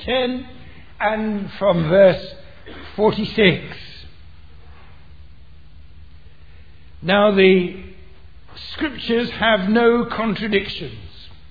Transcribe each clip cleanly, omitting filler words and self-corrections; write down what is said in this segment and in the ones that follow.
10 and from verse 46. Now the Scriptures have no contradictions.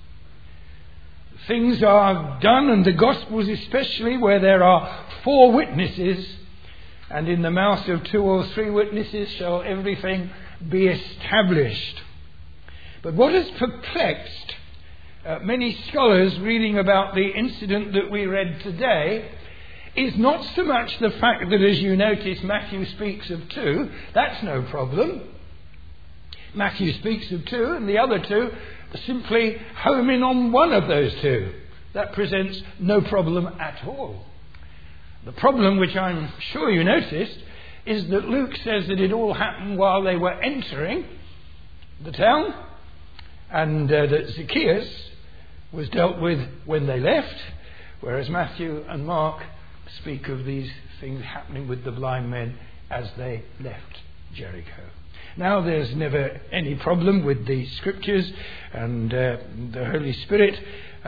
Things are done, and the Gospels especially, where there are 4 witnesses, and in the mouth of 2 or 3 witnesses shall everything be established. But what has perplexed many scholars reading about the incident that we read today is not so much the fact that, as you notice, Matthew speaks of 2. That's no problem. Matthew speaks of 2, and the other 2 simply home in on one of those 2. That presents no problem at all. The problem, which I'm sure you noticed, is that Luke says that it all happened while they were entering the town, and that Zacchaeus was dealt with when they left, whereas Matthew and Mark speak of these things happening with the blind men as they left Jericho. Now, there's never any problem with the Scriptures, and the Holy Spirit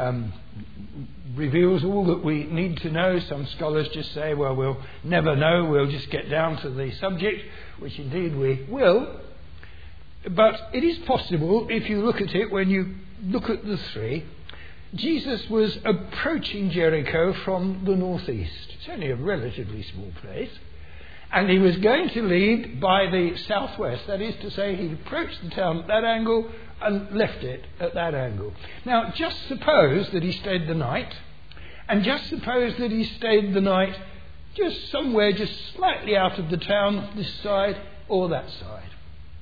reveals all that we need to know. Some scholars just say, well, we'll never know, we'll just get down to the subject, which indeed we will. But it is possible, if you look at it, when you look at the 3, Jesus was approaching Jericho from the northeast. It's only a relatively small place. And he was going to leave by the southwest. That is to say, he approached the town at that angle and left it at that angle. Now, just suppose that he stayed the night, and just suppose that he stayed the night just somewhere just slightly out of the town, this side or that side.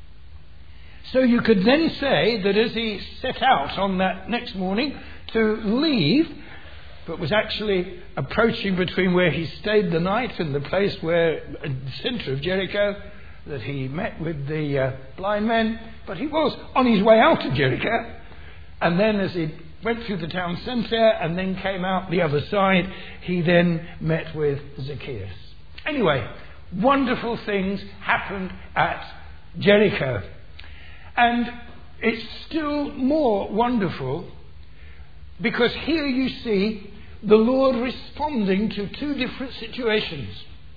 So you could then say that as he set out on that next morning to leave, but was actually approaching between where he stayed the night and the place where, in the centre of Jericho, that he met with the blind men. But he was on his way out of Jericho. And then as he went through the town centre and then came out the other side, he then met with Zacchaeus. Anyway, wonderful things happened at Jericho. And it's still more wonderful because here you see the Lord responding to 2 different situations.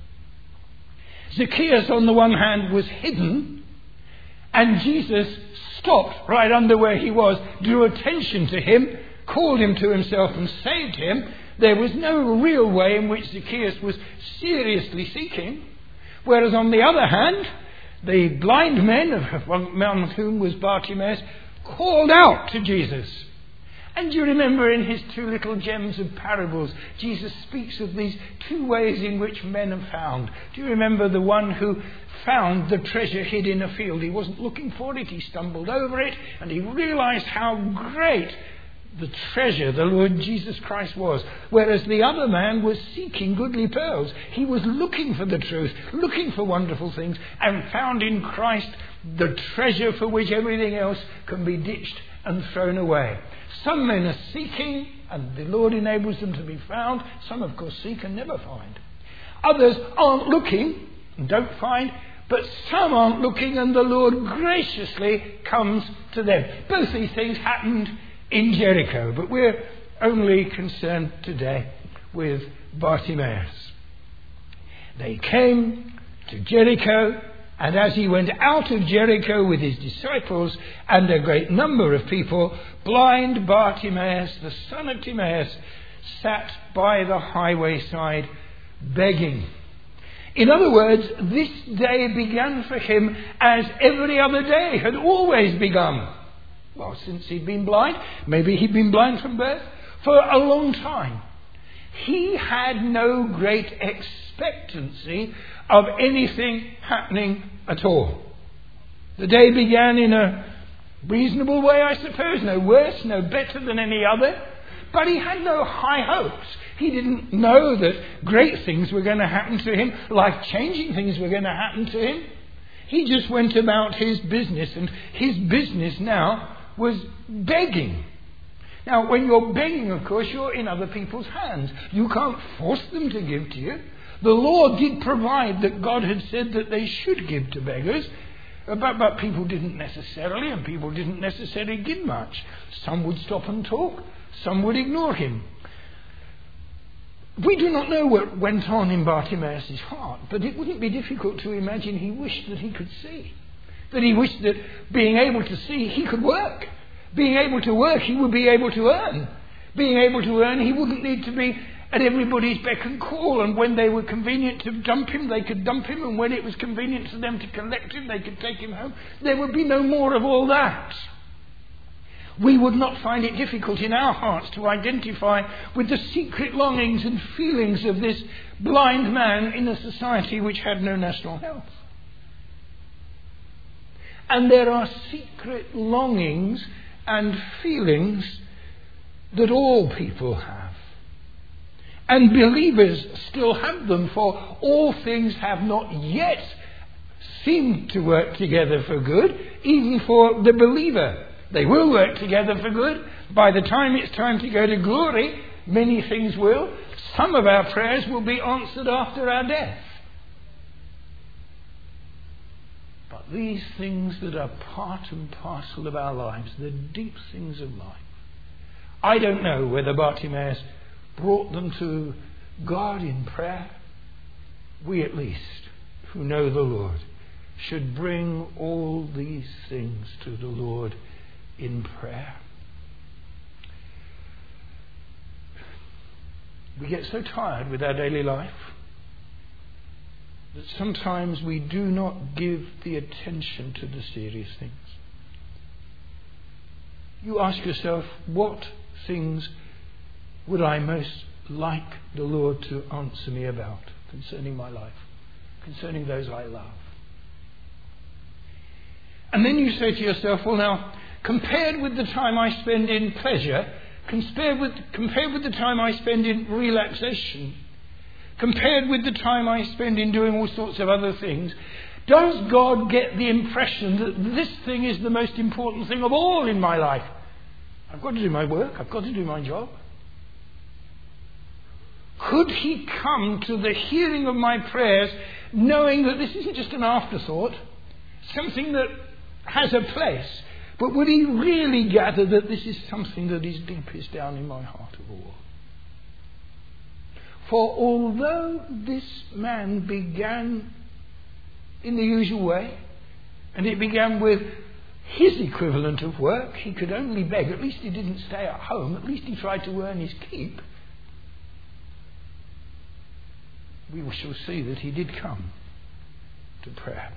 Zacchaeus, on the one hand, was hidden, and Jesus stopped right under where he was, drew attention to him, called him to himself and saved him. There was no real way in which Zacchaeus was seriously seeking. Whereas on the other hand, the blind men, among whom was Bartimaeus, called out to Jesus. And do you remember in his 2 little gems of parables, Jesus speaks of these 2 ways in which men are found. Do you remember the one who found the treasure hid in a field? He wasn't looking for it, he stumbled over it, and he realized how great the treasure the Lord Jesus Christ was. Whereas the other man was seeking goodly pearls. He was looking for the truth, looking for wonderful things, and found in Christ the treasure for which everything else can be ditched and thrown away. Some men are seeking, and the Lord enables them to be found. Some, of course, seek and never find. Others aren't looking and don't find, but some aren't looking, and the Lord graciously comes to them. Both these things happened in Jericho, but we're only concerned today with Bartimaeus. They came to Jericho, and as he went out of Jericho with his disciples and a great number of people, blind Bartimaeus, the son of Timaeus, sat by the highway side begging. In other words, this day began for him as every other day had always begun. Well, since he'd been blind, maybe he'd been blind from birth, for a long time. He had no great expectancy of anything happening at all. The day began in a reasonable way, I suppose, no worse, no better than any other. But he had no high hopes. He didn't know that great things were going to happen to him, life-changing things were going to happen to him. He just went about his business, and his business now was begging. Now, when you're begging, of course, you're in other people's hands. You can't force them to give to you. The law did provide that God had said that they should give to beggars, but people didn't necessarily, and people didn't necessarily give much. Some would stop and talk, some would ignore him. We do not know what went on in Bartimaeus' heart, but it wouldn't be difficult to imagine he wished that he could see. That he wished that being able to see, he could work. Being able to work, he would be able to earn. Being able to earn, he wouldn't need to be at everybody's beck and call, and when they were convenient to dump him, they could dump him, and when it was convenient to them to collect him, they could take him home. There would be no more of all that. We would not find it difficult in our hearts to identify with the secret longings and feelings of this blind man in a society which had no national health. And there are secret longings and feelings that all people have. And believers still have them, for all things have not yet seemed to work together for good, even for the believer. They will work together for good. By the time it's time to go to glory, many things will. Some of our prayers will be answered after our death. But these things that are part and parcel of our lives, the deep things of life, I don't know whether Bartimaeus brought them to God in prayer. We at least, who know the Lord, should bring all these things to the Lord in prayer. We get so tired with our daily life that sometimes we do not give the attention to the serious things. You ask yourself, what things would I most like the Lord to answer me about concerning my life, concerning those I love? And then you say to yourself, well now, compared with the time I spend in pleasure, compared with the time I spend in relaxation, compared with the time I spend in doing all sorts of other things, does God get the impression that this thing is the most important thing of all in my life? I've got to do my work. I've got to do my job. Could he come to the hearing of my prayers knowing that this isn't just an afterthought, something that has a place, but would he really gather that this is something that is deepest down in my heart of all? For although this man began in the usual way, and it began with his equivalent of work, he could only beg. At least he didn't stay at home. At least he tried to earn his keep. We shall see that he did come to prayer.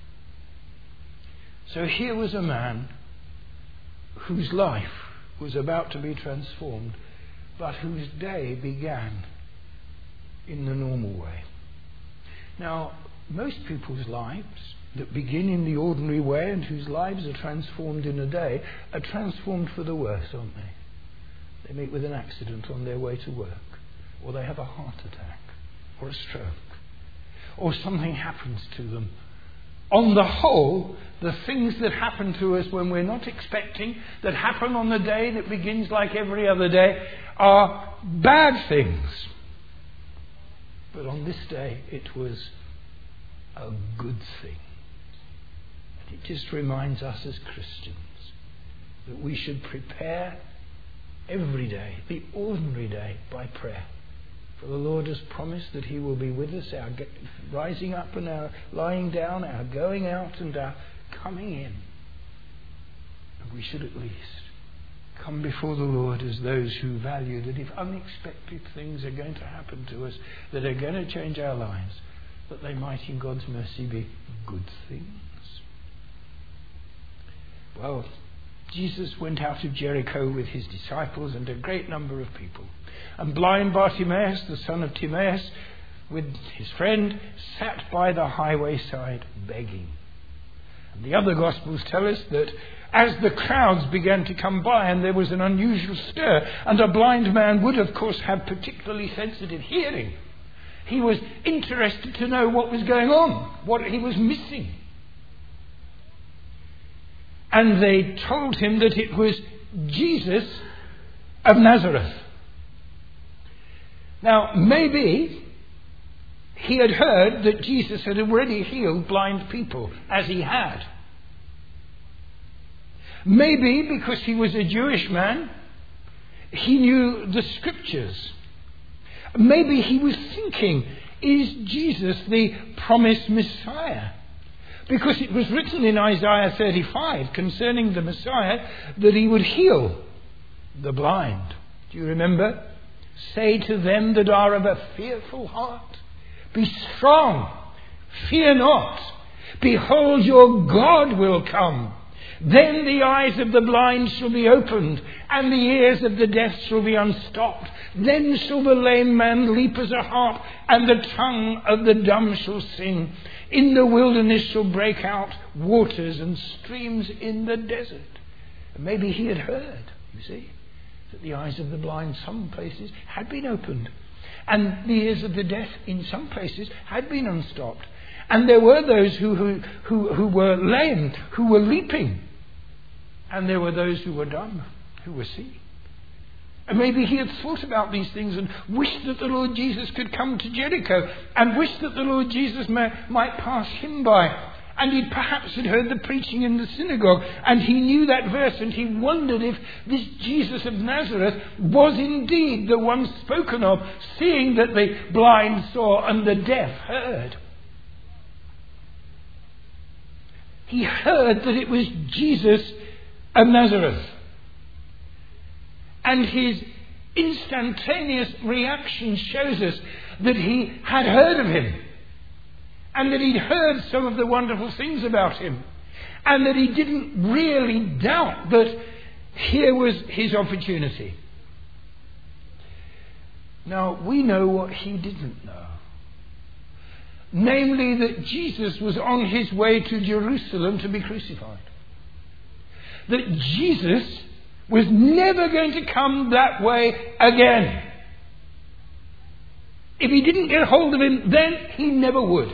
So here was a man whose life was about to be transformed, but whose day began in the normal way. Now, most people's lives that begin in the ordinary way and whose lives are transformed in a day are transformed for the worse, aren't they? They meet with an accident on their way to work, or they have a heart attack, or a stroke, or something happens to them. On the whole, the things that happen to us when we're not expecting, that happen on the day that begins like every other day, are bad things. But on this day, it was a good thing. And it just reminds us as Christians that we should prepare every day, the ordinary day, by prayer. For the Lord has promised that he will be with us, our rising up and our lying down, our going out and our coming in. And we should at least come before the Lord as those who value that if unexpected things are going to happen to us, that are going to change our lives, that they might in God's mercy be good things. Well, Jesus went out of Jericho with his disciples and a great number of people. And blind Bartimaeus, the son of Timaeus, with his friend, sat by the highway side begging. And the other Gospels tell us that as the crowds began to come by and there was an unusual stir, and a blind man would of course have particularly sensitive hearing, he was interested to know what was going on, what he was missing. And they told him that it was Jesus of Nazareth. Now, maybe he had heard that Jesus had already healed blind people, as he had. Maybe because he was a Jewish man, he knew the scriptures. Maybe he was thinking, is Jesus the promised Messiah? Because it was written in Isaiah 35 concerning the Messiah that he would heal the blind. Do you remember? Say to them that are of a fearful heart, be strong, fear not. Behold, your God will come. Then the eyes of the blind shall be opened, and the ears of the deaf shall be unstopped. Then shall the lame man leap as a hart, and the tongue of the dumb shall sing. In the wilderness shall break out waters and streams in the desert. And maybe he had heard, you see, that the eyes of the blind some places had been opened, and the ears of the deaf in some places had been unstopped. And there were those who were lame, who were leaping. And there were those who were dumb, who were seeing. And maybe he had thought about these things and wished that the Lord Jesus could come to Jericho, and wished that the Lord Jesus might pass him by. And he perhaps had heard the preaching in the synagogue, and he knew that verse, and he wondered if this Jesus of Nazareth was indeed the one spoken of, seeing that the blind saw and the deaf heard. He heard that it was Jesus of Nazareth. And his instantaneous reaction shows us that he had heard of him, and that he'd heard some of the wonderful things about him, and that he didn't really doubt that here was his opportunity. Now, we know what he didn't know. Namely, that Jesus was on his way to Jerusalem to be crucified. That Jesus was never going to come that way again. If he didn't get hold of him then, he never would.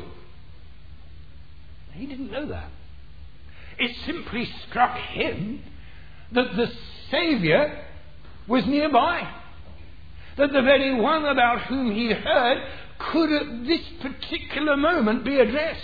He didn't know that. It simply struck him that the Saviour was nearby. That the very one about whom he heard could at this particular moment be addressed.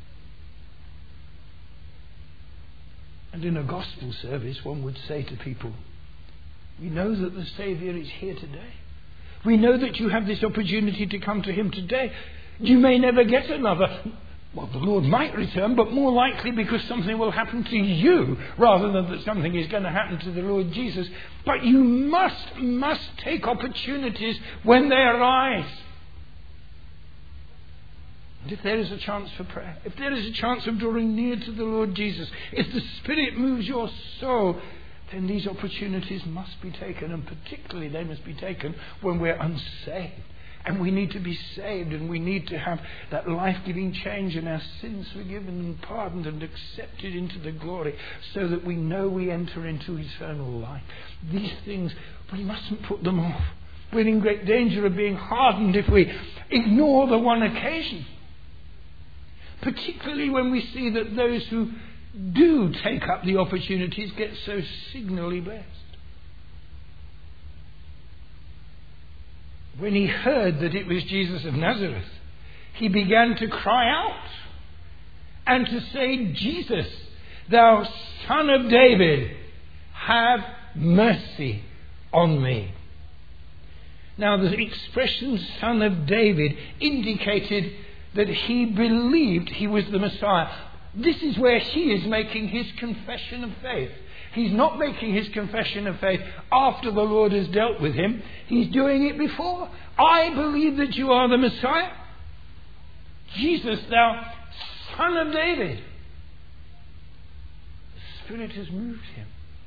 And in a gospel service, one would say to people, we know that the Saviour is here today. We know that you have this opportunity to come to him today. You may never get another. Well, the Lord might return, but more likely because something will happen to you rather than that something is going to happen to the Lord Jesus. But you must take opportunities when they arise. And if there is a chance for prayer, if there is a chance of drawing near to the Lord Jesus, if the Spirit moves your soul, then these opportunities must be taken, and particularly they must be taken when we're unsaved. And we need to be saved, and we need to have that life-giving change and our sins forgiven and pardoned and accepted into the glory, so that we know we enter into eternal life. These things, we mustn't put them off. We're in great danger of being hardened if we ignore the one occasion. Particularly when we see that those who do take up the opportunities get so signally blessed. When he heard that it was Jesus of Nazareth, he began to cry out and to say, Jesus, thou Son of David, have mercy on me. Now, the expression Son of David indicated that he believed he was the Messiah. This is where he is making his confession of faith. He's not making his confession of faith after the Lord has dealt with him. He's doing it before. I believe that you are the Messiah. Jesus, thou Son of David. The Spirit has moved him.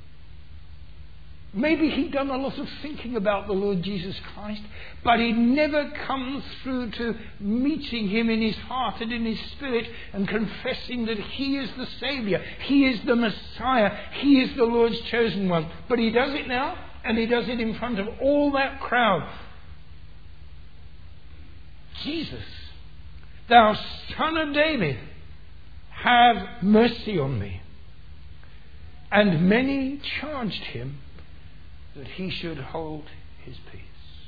Maybe he'd done a lot of thinking about the Lord Jesus Christ, but he'd never come through to meeting him in his heart and in his spirit and confessing that he is the Saviour, he is the Messiah, he is the Lord's chosen one. But he does it now, and he does it in front of all that crowd. Jesus, thou Son of David, have mercy on me. And many charged him that he should hold his peace.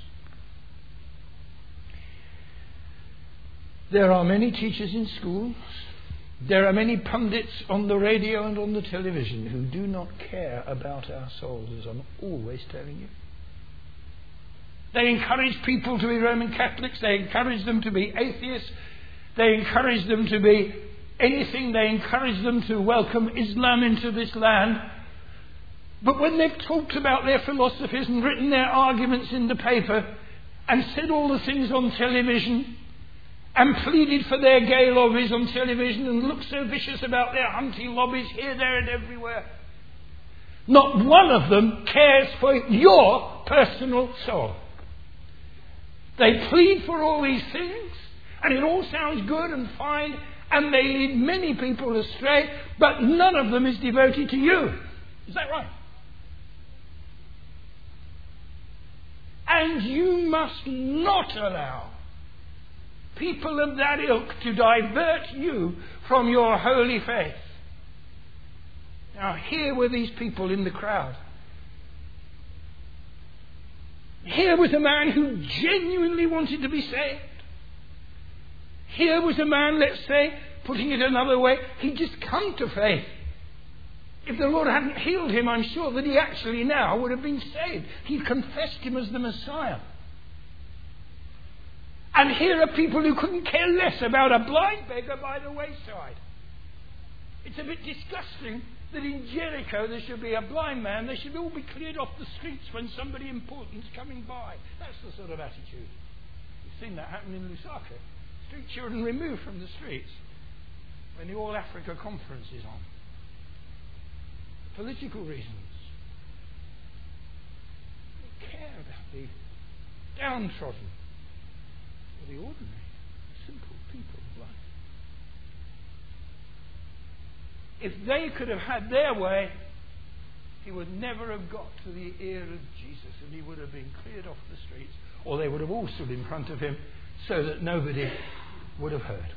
There are many teachers in schools. There are many pundits on the radio and on the television who do not care about our souls, as I'm always telling you. They encourage people to be Roman Catholics. They encourage them to be atheists. They encourage them to be anything. They encourage them to welcome Islam into this land. But when they've talked about their philosophies and written their arguments in the paper and said all the things on television and pleaded for their gay lobbies on television and looked so vicious about their hunting lobbies here, there and everywhere, not one of them cares for your personal soul. They plead for all these things, and it all sounds good and fine, and they lead many people astray, but none of them is devoted to you. Is that right? And you must not allow people of that ilk to divert you from your holy faith. Now, here were these people in the crowd. Here was a man who genuinely wanted to be saved. Here was a man, let's say, putting it another way, he'd just come to faith. If the Lord hadn't healed him, I'm sure that he actually now would have been saved. He'd confessed him as the Messiah. And here are people who couldn't care less about a blind beggar by the wayside. It's a bit disgusting that in Jericho there should be a blind man. They should all be cleared off the streets when somebody important's coming by. That's the sort of attitude. You've seen that happen in Lusaka. Street children removed from the streets when the All Africa Conference is on. Political reasons. They care about the downtrodden or the ordinary, simple people of life. If they could have had their way, he would never have got to the ear of Jesus, and he would have been cleared off the streets, or they would have all stood in front of him so that nobody would have heard.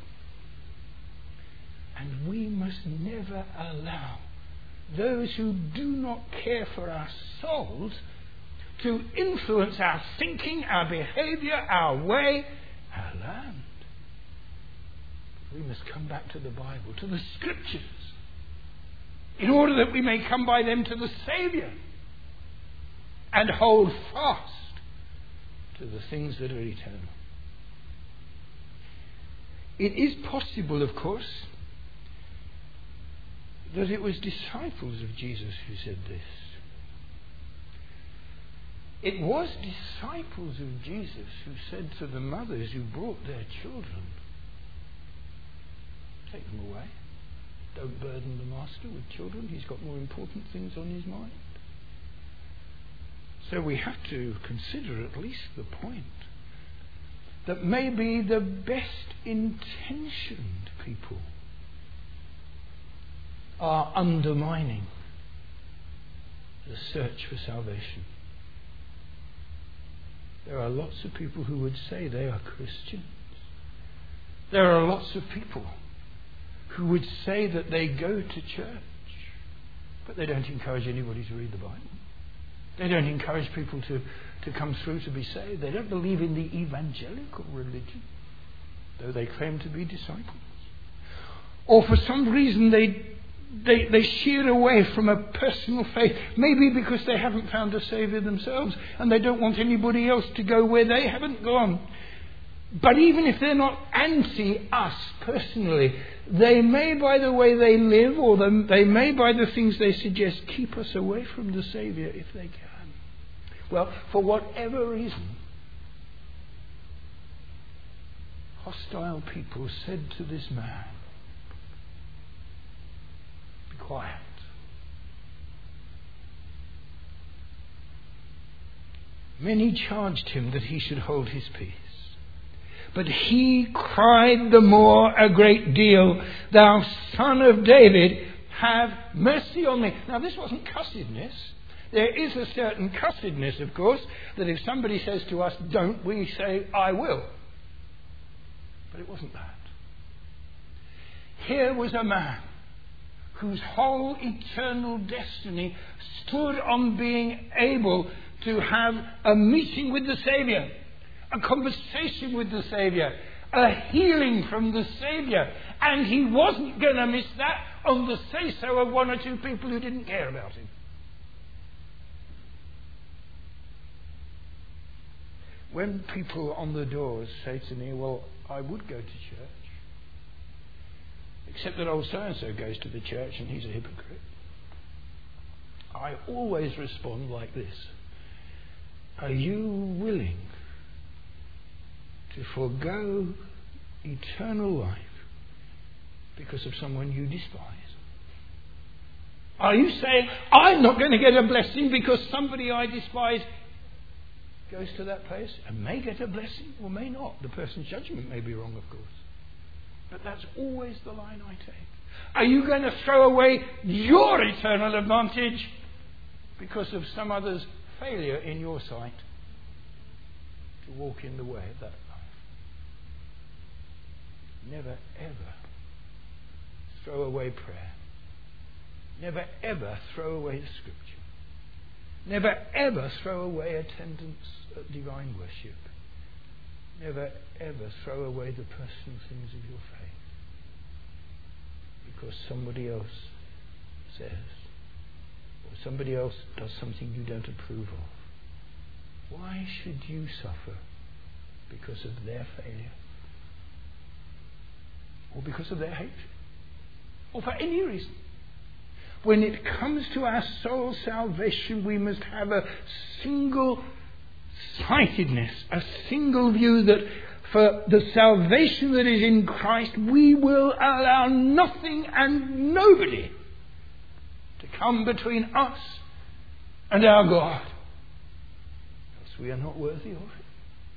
And we must never allow those who do not care for our souls to influence our thinking, our behaviour, our way, our land. We must come back to the Bible, to the Scriptures, in order that we may come by them to the Saviour and hold fast to the things that are eternal. It is possible, of course, that it was disciples of Jesus who said this. It was disciples of Jesus who said to the mothers who brought their children, take them away. Don't burden the master with children. He's got more important things on his mind. So we have to consider at least the point that maybe the best intentioned people are undermining the search for salvation. There are lots of people who would say they are Christians. There are lots of people who would say that they go to church, but they don't encourage anybody to read the Bible. They don't encourage people to come through to be saved. They don't believe in the evangelical religion, though they claim to be disciples. Or for some reason they sheer away from a personal faith, maybe because they haven't found a Saviour themselves and they don't want anybody else to go where they haven't gone. But even if they're not anti-us personally, they may, by the way they live, or they may, by the things they suggest, keep us away from the Saviour if they can. Well, for whatever reason, hostile people said to this man, be quiet. Many charged him that he should hold his peace. But he cried the more a great deal, Thou Son of David, have mercy on me. Now this wasn't cussedness. There is a certain cussedness, of course, that if somebody says to us, don't, we say, I will. But it wasn't that. Here was a man whose whole eternal destiny stood on being able to have a meeting with the Saviour, a conversation with the Saviour, a healing from the Saviour. And he wasn't going to miss that on the say-so of one or two people who didn't care about him. When people on the doors say to me, well, I would go to church, except that old so-and-so goes to the church and he's a hypocrite, I always respond like this. Are you willing to forego eternal life because of someone you despise? Are you saying, I'm not going to get a blessing because somebody I despise goes to that place and may get a blessing or may not? The person's judgment may be wrong, of course. But that's always the line I take. Are you going to throw away your eternal advantage because of some other's failure in your sight to walk in the way of that life? Never ever throw away prayer. Never ever throw away the Scripture. Never ever throw away attendance at divine worship. Never ever throw away the personal things of your faith because somebody else says, or somebody else does something you don't approve of. Why should you suffer because of their failure? Or because of their hatred? Or for any reason? When it comes to our soul salvation, we must have a single sightedness, a single view that for the salvation that is in Christ, we will allow nothing and nobody to come between us and our God, else we are not worthy of it.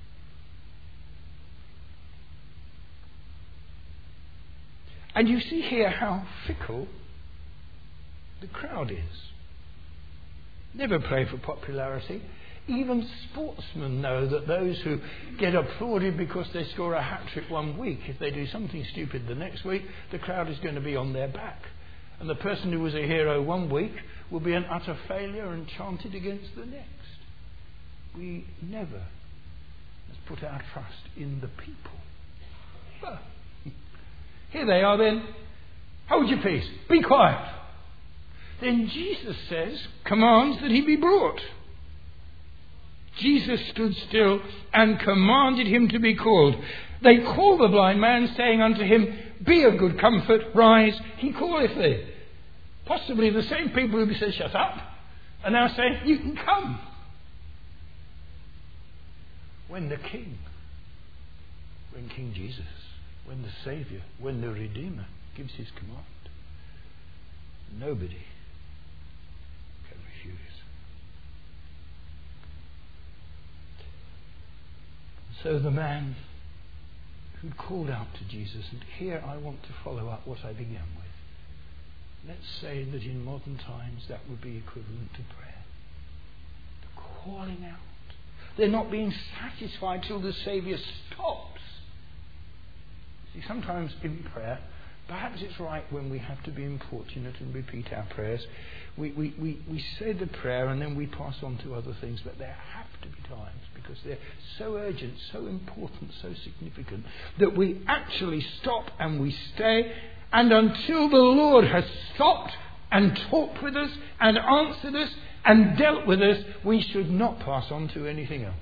And you see here how fickle the crowd is. Never pray for popularity. Even sportsmen know that those who get applauded because they score a hat-trick one week, if they do something stupid the next week, the crowd is going to be on their back. And the person who was a hero one week will be an utter failure and chanted against the next. We never must put our trust in the people. Well, here they are then. Hold your peace. Be quiet. Then Jesus commands that he be brought. Jesus stood still and commanded him to be called. They call the blind man, saying unto him, Be of good comfort, rise, he calleth thee. Possibly the same people who said, Shut up, are now saying, You can come. When the King, when King Jesus, when the Saviour, when the Redeemer gives his command, nobody can refuse. So the man who called out to Jesus, and here I want to follow up what I began with. Let's say that in modern times that would be equivalent to prayer. The calling out. They're not being satisfied till the Saviour stops. See, sometimes in prayer, perhaps it's right when we have to be importunate and repeat our prayers. We say the prayer and then we pass on to other things, but there have to be times, because they're so urgent, so important, so significant, that we actually stop and we stay, and until the Lord has stopped and talked with us and answered us and dealt with us, we should not pass on to anything else.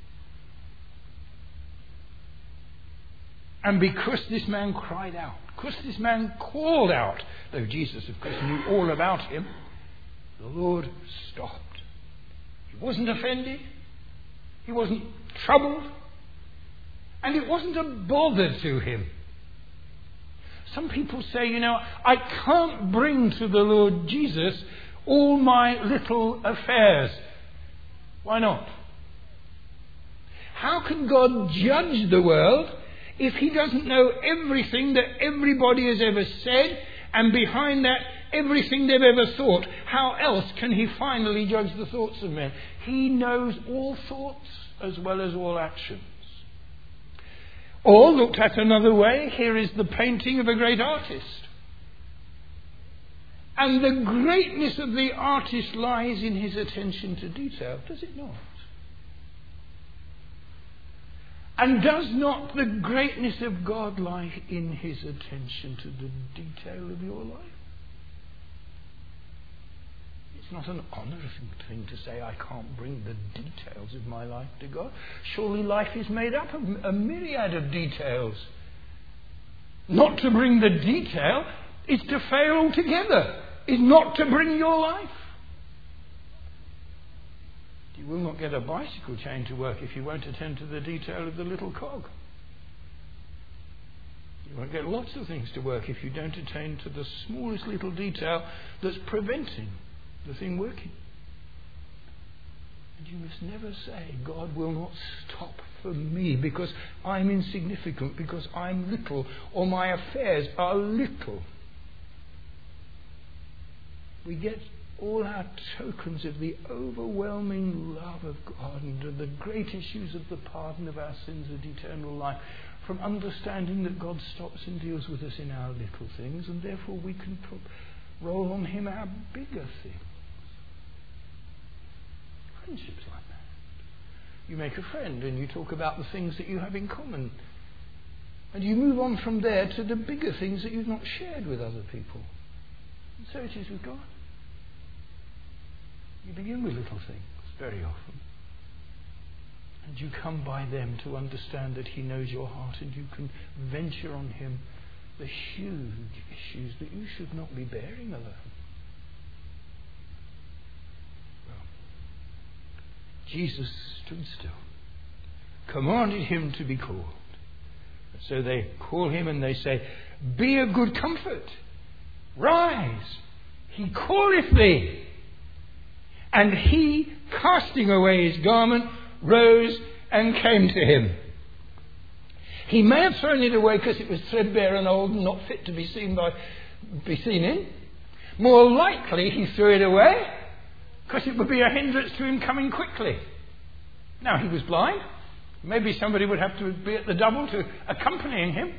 And because this man cried out, because this man called out, though Jesus of course knew all about him, the Lord stopped. He wasn't offended, he wasn't troubled, and it wasn't a bother to him. Some people say, I can't bring to the Lord Jesus all my little affairs. Why not? How can God judge the world if he doesn't know everything that everybody has ever said, and behind that, everything they've ever thought? How else can he finally judge the thoughts of men? He knows all thoughts as well as all actions. Or, looked at another way, here is the painting of a great artist. And the greatness of the artist lies in his attention to detail, does it not? And does not the greatness of God lie in his attention to the detail of your life? It's It's not an honouring thing to say, I can't bring the details of my life to God. Surely life is made up of a myriad of details. Not to bring the detail is to fail altogether, is not to bring your life. You will not get a bicycle chain to work if you won't attend to the detail of the little cog. You won't get lots of things to work if you don't attend to the smallest little detail that's preventing the thing working. And you must never say, God will not stop for me because I'm insignificant, because I'm little, or my affairs are little. We get all our tokens of the overwhelming love of God and of the great issues of the pardon of our sins and eternal life from understanding that God stops and deals with us in our little things, and therefore we can roll on him our bigger things. Friendships like that. You make a friend and you talk about the things that you have in common, and you move on from there to the bigger things that you've not shared with other people. And so it is with God. You begin with little things very often, and you come by them to understand that he knows your heart, and you can venture on him the huge issues that you should not be bearing alone. Well, Jesus stood still, commanded him to be called. And so they call him and they say, "Be of good comfort, rise, he calleth thee." And he, casting away his garment, rose and came to him. He may have thrown it away because it was threadbare and old and not fit to be seen in. More likely he threw it away because it would be a hindrance to him coming quickly. Now he was blind. Maybe somebody would have to be at the double to accompanying him.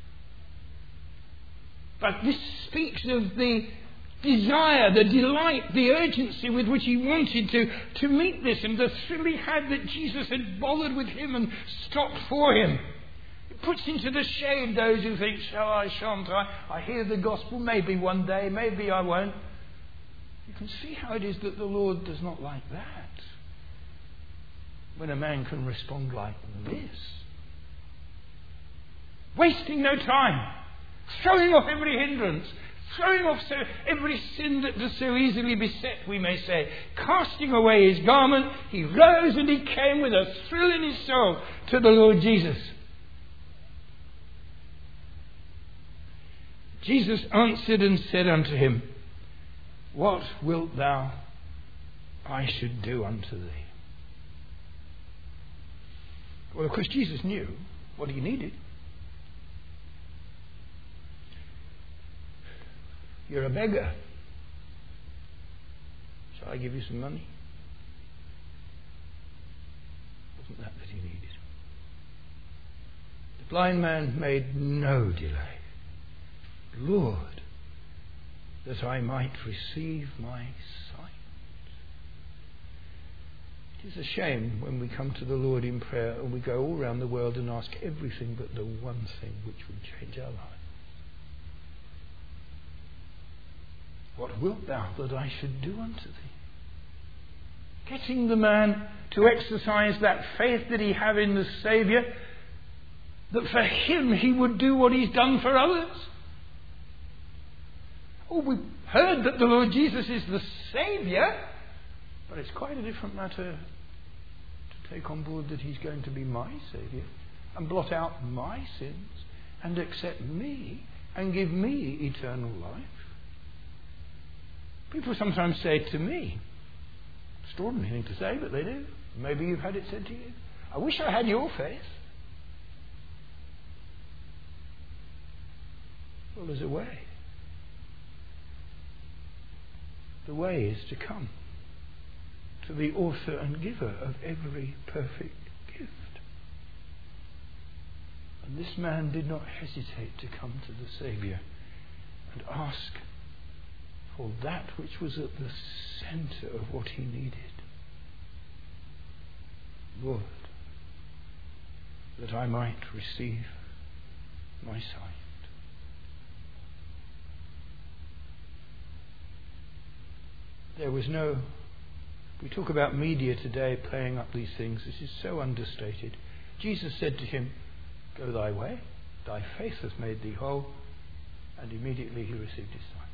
But this speaks of the desire, the delight, the urgency with which he wanted to meet this, and the thrill he had that Jesus had bothered with him and stopped for him. It puts into the shade those who think, shall I, shan't I? I hear the gospel, maybe one day, maybe I won't. You can see how it is that the Lord does not like that. When a man can respond like this. Wasting no time. Throwing off every hindrance. Throwing off every sin that does so easily beset, we may say. Casting away his garment, he rose and he came with a thrill in his soul to the Lord Jesus. Jesus answered and said unto him, "What wilt thou I should do unto thee?" Well, of course, Jesus knew what he needed. You're a beggar. Shall I give you some money? Wasn't that he needed? The blind man made no delay. Lord, that I might receive my sight. It is a shame when we come to the Lord in prayer and we go all around the world and ask everything but the one thing which would change our lives. What wilt thou that I should do unto thee? Getting the man to exercise that faith that he had in the Saviour, that for him he would do what he's done for others. Oh, we've heard that the Lord Jesus is the Saviour, but it's quite a different matter to take on board that he's going to be my Saviour and blot out my sins and accept me and give me eternal life. People sometimes say to me, extraordinary thing to say, but they do. Maybe you've had it said to you, "I wish I had your faith." Well, there's a way. The way is to come to the author and giver of every perfect gift. And this man did not hesitate to come to the Saviour and ask for that which was at the centre of what he needed. Lord, that I might receive my sight. There was no... We talk about media today playing up these things. This is so understated. Jesus said to him, "Go thy way, thy faith hath made thee whole," and immediately he received his sight.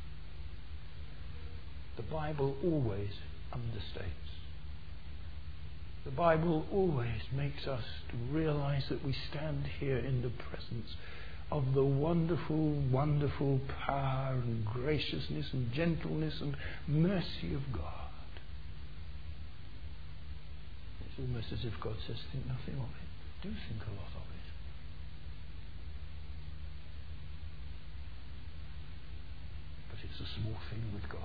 The Bible always understates. The Bible always makes us to realize that we stand here in the presence of the wonderful, wonderful power and graciousness and gentleness and mercy of God. It's almost as if God says, think nothing of it. Do think a lot of it. But it's a small thing with God.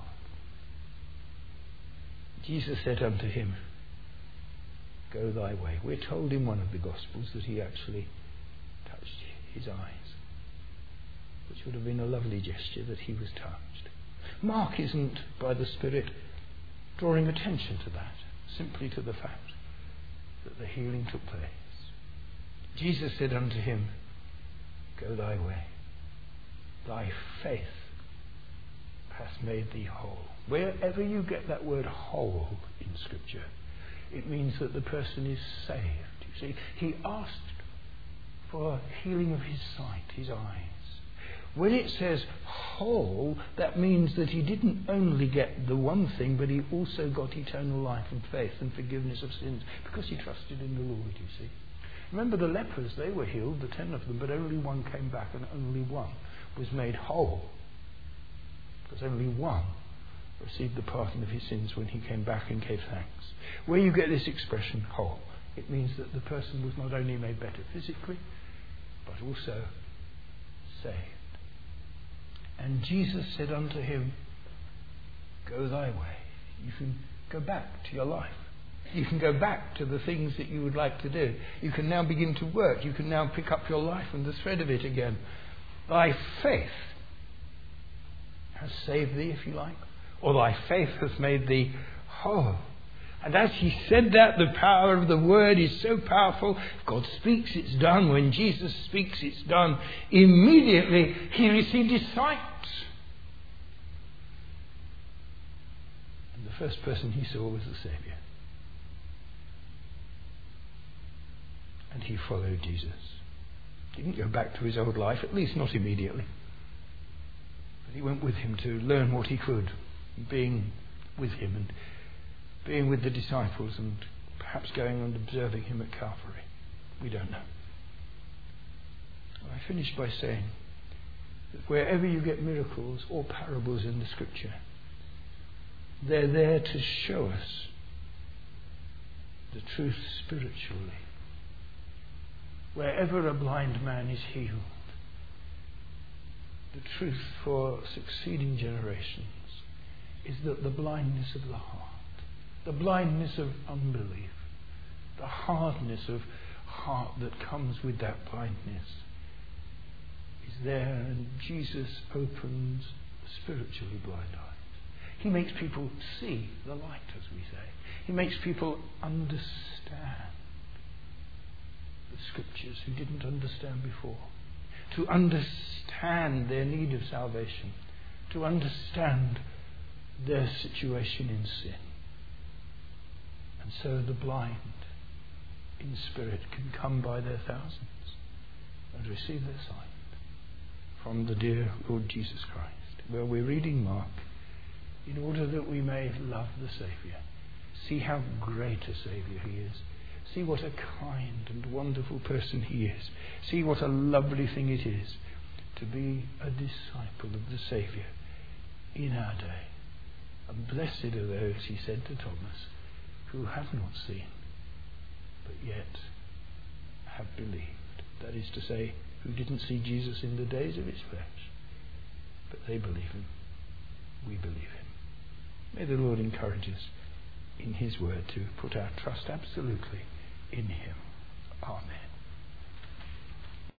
Jesus said unto him, "Go thy way." We're told in one of the Gospels that he actually touched his eyes, which would have been a lovely gesture that he was touched. Mark isn't, by the Spirit, drawing attention to that, simply to the fact that the healing took place. Jesus said unto him, "Go thy way. Thy faith hath made thee whole." Wherever you get that word whole in Scripture, it means that the person is saved. You see, he asked for healing of his sight, his eyes. When it says whole, that means that he didn't only get the one thing, but he also got eternal life and faith and forgiveness of sins because he trusted in the Lord, you see. Remember the lepers, they were healed, the 10 of them, but only one came back and only one was made whole. Because only one received the pardon of his sins when he came back and gave thanks. Where you get this expression, whole, it means that the person was not only made better physically, but also saved. And Jesus said unto him, "Go thy way." You can go back to your life. You can go back to the things that you would like to do. You can now begin to work. You can now pick up your life and the thread of it again. Thy faith has saved thee, if you like, or thy faith has made thee whole. And as he said that, the power of the word is so powerful. God speaks, it's done. When Jesus speaks, it's done. Immediately he received his sight. And the first person he saw was the Saviour. And he followed Jesus. He didn't go back to his old life, at least not immediately. But he went with him to learn what he could, being with him and being with the disciples and perhaps going and observing him at Calvary. We don't know. I finish by saying that wherever you get miracles or parables in the Scripture, they're there to show us the truth spiritually. Wherever a blind man is healed, the truth for succeeding generations is that the blindness of the heart, the blindness of unbelief, the hardness of heart that comes with that blindness is there, and Jesus opens spiritually blind eyes. He makes people see the light, as we say. He makes people understand the Scriptures who didn't understand before, to understand their need of salvation, to understand their situation in sin. And so the blind in spirit can come by their thousands and receive their sight from the dear Lord Jesus Christ. Well, we're reading Mark in order that we may love the Saviour, see how great a Saviour he is, see what a kind and wonderful person he is, see what a lovely thing it is to be a disciple of the Saviour in our day. And blessed are those, he said to Thomas, who have not seen, but yet have believed. That is to say, who didn't see Jesus in the days of his flesh, but they believe him. We believe him. May the Lord encourage us in his word to put our trust absolutely in him. Amen.